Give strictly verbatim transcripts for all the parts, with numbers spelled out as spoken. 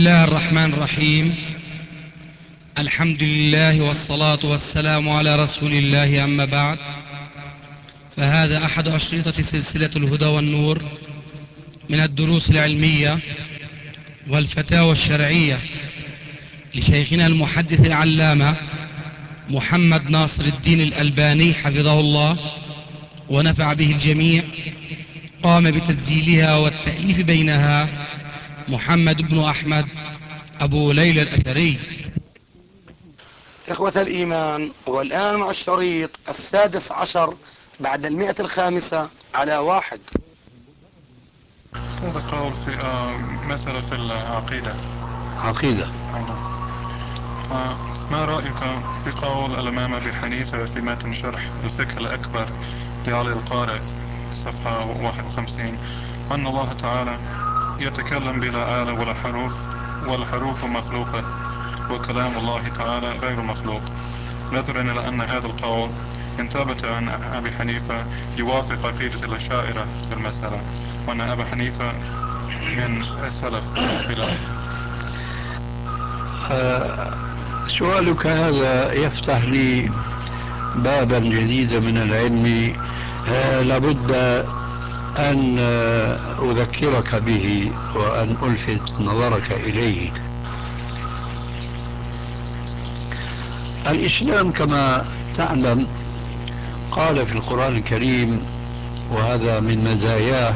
الله الرحمن الرحيم. الحمد لله والصلاة والسلام على رسول الله، أما بعد، فهذا أحد أشرطة سلسلة الهدى والنور من الدروس العلمية والفتاوى الشرعية لشيخنا المحدث العلامة محمد ناصر الدين الألباني حفظه الله ونفع به الجميع. قام بتسجيلها والتأليف بينها محمد بن أحمد أبو ليلى الأثري. إخوة الإيمان، والآن مع الشريط السادس عشر بعد المئة الخامسة على واحد. هذا قول في آه مسألة في العقيدة. عقيدة. فما رأيك في قول الإمام أبي حنيفة في متن شرح الفقه الأكبر لعلي القارئ صفحة واحد وخمسين أن الله تعالى يتكلم بلا آلة ولا حروف والحروف مخلوقة وكلام الله تعالى غير مخلوق، نظرا إلى أن هذا القول إن ثبت عن أبي حنيفة يوافق عقيدة الأشاعرة في المسألة، وأن أبا حنيفة من السلف بالخلاف. آه، سؤالك هذا يفتح لي بابا جديدا من العلم. آه، لابد أن آه، أذكرك به وأن ألفت نظرك إليه. الإسلام كما تعلم قال في القرآن الكريم، وهذا من مزاياه،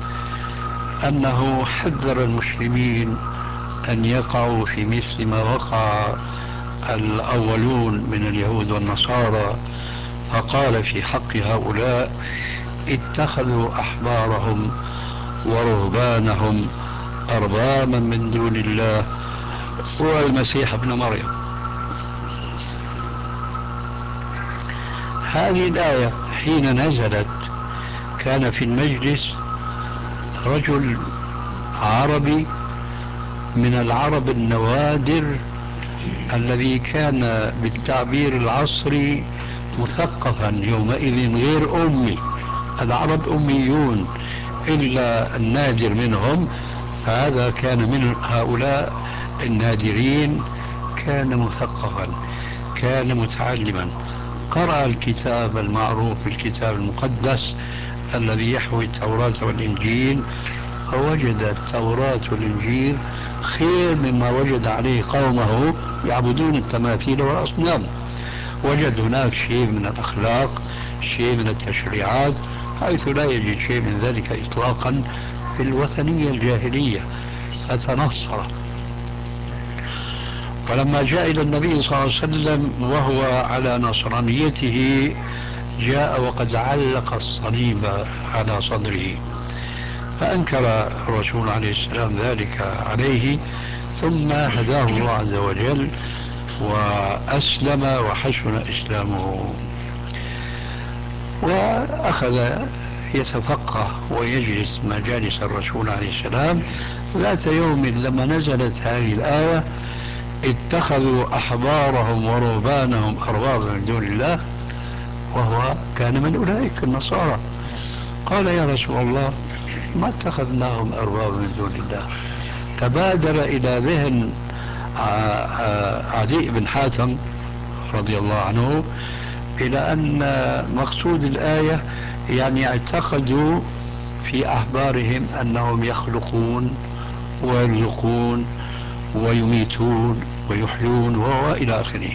أنه حذر المسلمين أن يقعوا في مثل ما وقع الأولون من اليهود والنصارى، فقال في حق هؤلاء: اتخذوا أحبارهم ورهبانهم أربابا من دون الله والمسيح ابن مريم. هذه الآية حين نزلت كان في المجلس رجل عربي من العرب النوادر الذي كان بالتعبير العصري مثقفا يومئذ غير أمي. العرب أميون إلا النادر منهم، فهذا كان من هؤلاء النادرين. كان مثقفا، كان متعلما، قرأ الكتاب المعروف بالكتاب المقدس الذي يحوي التوراة والإنجيل، فوجد التوراة والإنجيل خير مما وجد عليه قومه يعبدون التماثيل والأصنام. وجد هناك شيء من الأخلاق، شيء من التشريعات، حيث لا يجد شيء من ذلك إطلاقا في الوثنية الجاهلية، فتنصر. ولما جاء إلى النبي صلى الله عليه وسلم وهو على نصرانيته، جاء وقد علق الصليب على صدره، فأنكر الرسول عليه السلام ذلك عليه، ثم هداه الله عز وجل وأسلم وحسن إسلامه، وأخذ يتفقه ويجلس مجالس الرسول عليه السلام. ذات يوم لما نزلت هذه الآية: اتخذوا أحبارهم ورهبانهم أربابا من دون الله، وهو كان من أولئك النصارى، قال: يا رسول الله، ما اتخذناهم أربابا من دون الله. تبادر إلى ذهن عدي بن حاتم رضي الله عنه إلى أن مقصود الآية يعني اعتقدوا في أحبارهم أنهم يخلقون ويرزقون ويميتون ويحيون وإلى آخره.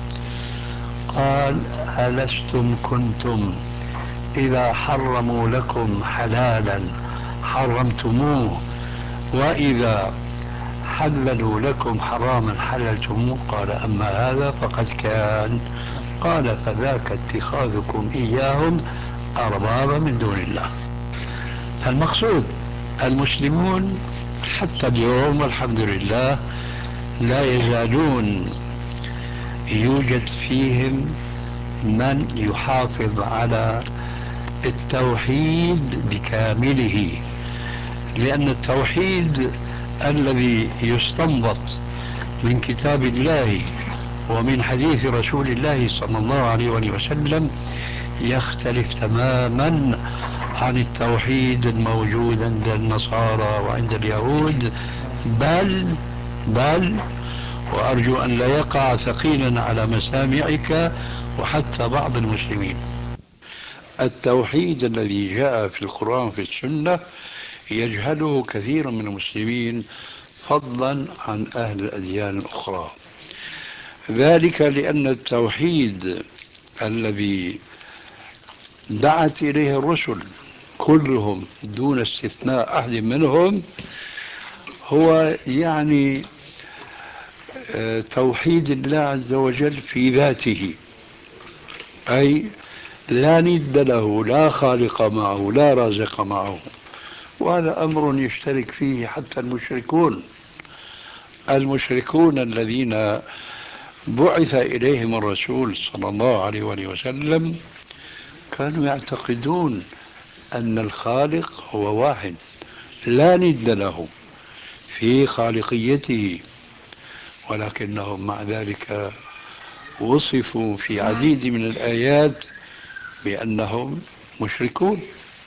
قال: ألستم كنتم إذا حرموا لكم حلالا حرمتموه، وإذا حللوا لكم حراما حللتموه؟ قال: أما هذا فقد كان. قال: فذاك اتخاذكم إياهم أربابا من دون الله. المقصود المسلمون حتى اليوم والحمد لله لا يزالون يوجد فيهم من يحافظ على التوحيد بكامله، لأن التوحيد الذي يستنبط من كتاب الله ومن حديث رسول الله صلى الله عليه وآله وسلم يختلف تماما عن التوحيد الموجود عند النصارى وعند اليهود، بل بل وأرجو أن لا يقع ثقيلا على مسامعك وحتى بعض المسلمين. التوحيد الذي جاء في القرآن وفي السنة يجهله كثير من المسلمين فضلا عن أهل الأديان الأخرى. ذلك لأن التوحيد الذي دعت إليه الرسل كلهم دون استثناء أحد منهم هو يعني توحيد الله عز وجل في ذاته، أي لا ند له، لا خالق معه، لا رازق معه. وهذا أمر يشترك فيه حتى المشركون المشركون الذين بعث إليهم الرسول صلى الله عليه وآله وسلم كانوا يعتقدون أن الخالق هو واحد لا ند له في خالقيته، ولكنهم مع ذلك وصفوا في عديد من الآيات بأنهم مشركون،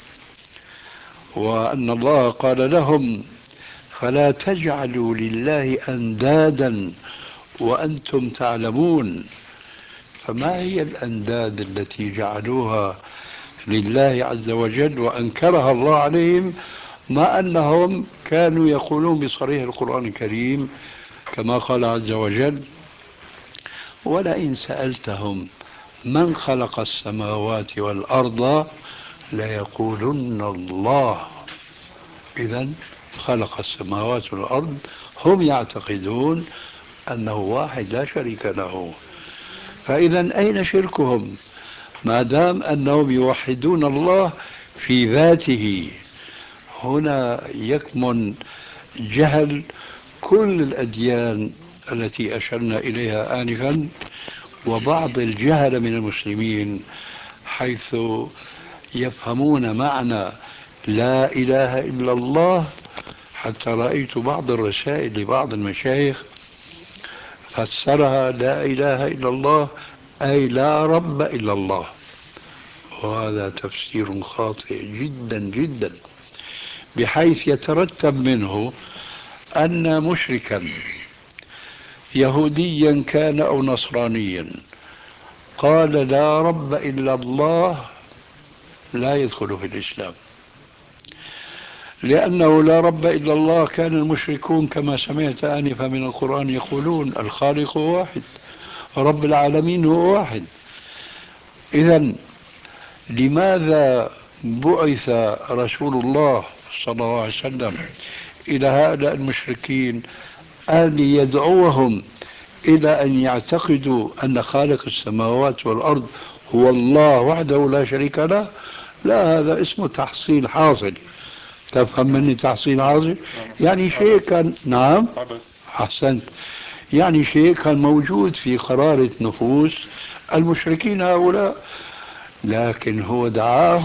وأن الله قال لهم فلا تجعلوا لله أندادا وأنتم تعلمون. فما هي الأنداد التي جعلوها لله عز وجل وأنكرها الله عليهم، ما أنهم كانوا يقولون بصريح القرآن الكريم كما قال عز وجل ولئن سألتهم من خلق السماوات والأرض ليقولن الله. إذن خلق السماوات والأرض، هم يعتقدون أنه واحد لا شريك له. فإذا أين شركهم ما دام أنهم يوحدون الله في ذاته؟ هنا يكمن جهل كل الأديان التي أشرنا إليها آنفا وبعض الجهل من المسلمين، حيث يفهمون معنى لا إله إلا الله. حتى رأيت بعض الرسائل لبعض المشايخ فسرها لا إله إلا الله أي لا رب إلا الله، وهذا تفسير خاطئ جدا جدا، بحيث يترتب منه أن مشركا يهوديا كان أو نصرانيا قال لا رب إلا الله لا يدخل في الإسلام، لأنه لا رب إلا الله كان المشركون كما سمعت آنفا من القرآن يقولون الخالق هو واحد، رب العالمين هو واحد. إذن لماذا بعث رسول الله صلى الله عليه وسلم إلى هؤلاء المشركين أن يدعوهم إلى أن يعتقدوا أن خالق السماوات والأرض هو الله وحده لا شريك له؟ لا، هذا اسمه تحصيل حاصل. تفهم مني تحصيل حاصل؟ يعني شيء كان، نعم أحسنت، يعني شيء كان موجود في قرارة نفوس المشركين هؤلاء، لكن هو دعاهم